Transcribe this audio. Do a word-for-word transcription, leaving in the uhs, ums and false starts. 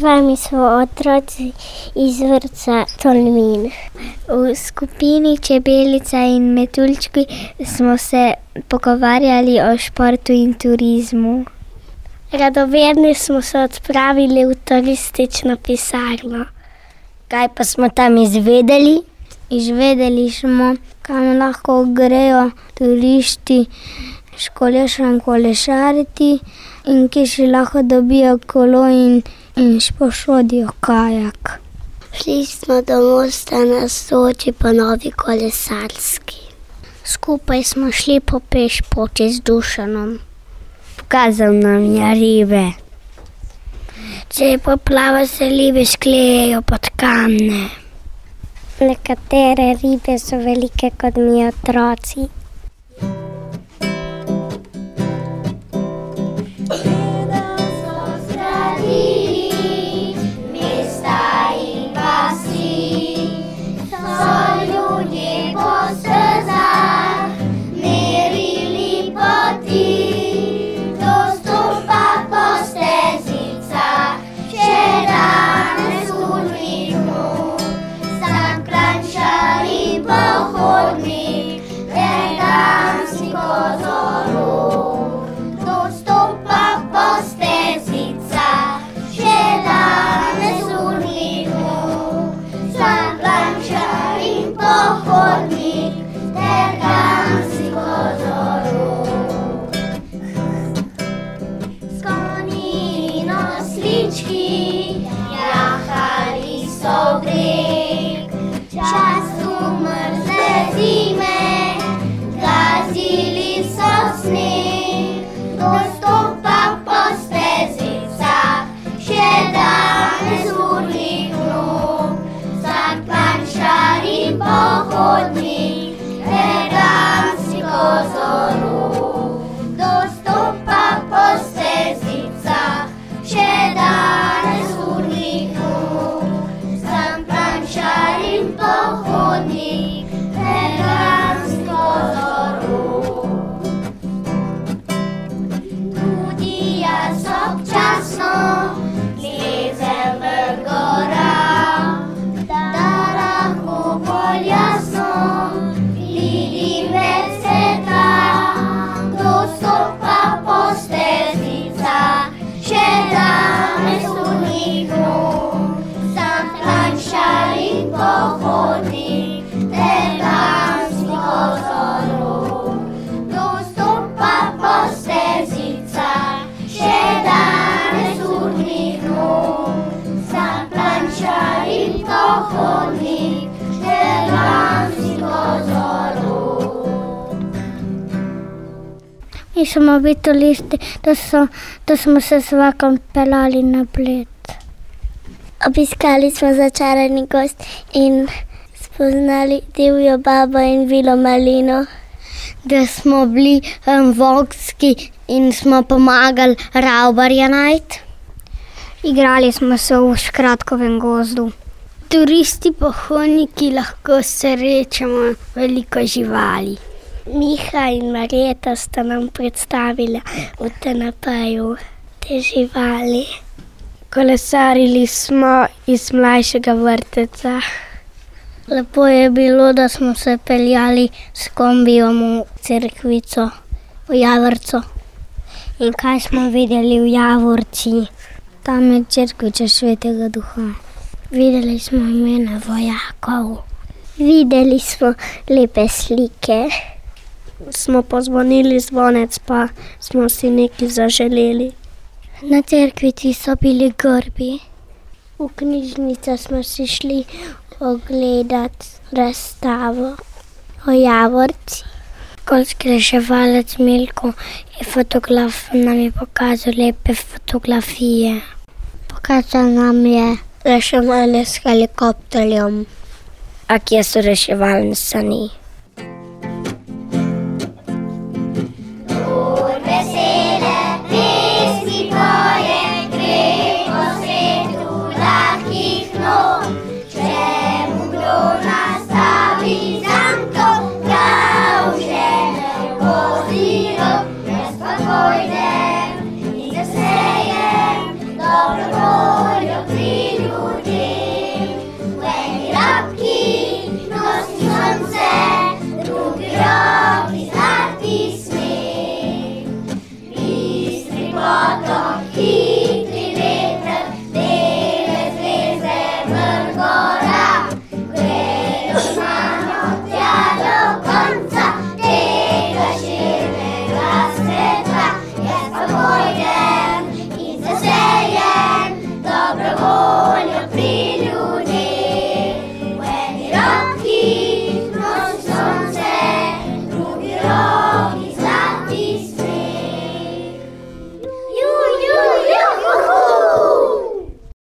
vami smo otroci iz vrtca Tolmin. V skupini Čebelica in metuljčki smo se pogovarjali o športu in turizmu. Radovedni smo se odpravili v turistično pisarno. Kaj pa smo tam izvedeli? Izvedeli smo, kam lahko grejo turisti s kolešem kolesariti in kje si lahko dobijo kolo in, in sposodijo kajak. Šli smo do mosta na Soči po novi kolesarski. Skupaj smo šli po peš poti z Dušanom. Pokazal nam je ribe. Če je poplava, se ribe sklejejo pod kamne. Nekatere ribe so velike kot mi otroci. Mi smo bili turisti, da, so, da smo se z vlakom peljali na Bled. Obiskali smo začarani gozd in spoznali divjo babo in vilo Malino. Da smo bili um, vogski in smo pomagali ravbarja najti. Igrali smo se v Škratkovem gozdu. Turisti pohodniki lahko srečamo veliko živali. Miha in Marjeta sta nam predstavila v T N P-ju te živali. Kolesarili smo iz mlajšega vrtca. Lepo je bilo, da smo se peljali s kombijom v Cerkvico, v Javorco. In kaj smo videli v Javorci? Tam je Cerkvica Svetega Duha. Videli smo imena vojakov. Videli smo lepe slike. Smo pozvonili zvonec, pa smo si nekaj zaželeli. Na Cerkvici so bili grbi. V knjižnico smo si šli ogledati razstavo o Javorci. Školski reševalec Milko je fotograf, nam je pokazal lepe fotografije. Pokazal nam je reševanje s helikopterjem. A kje so reševalne sani? Pojdę i zaseję dobro voljo. Zlato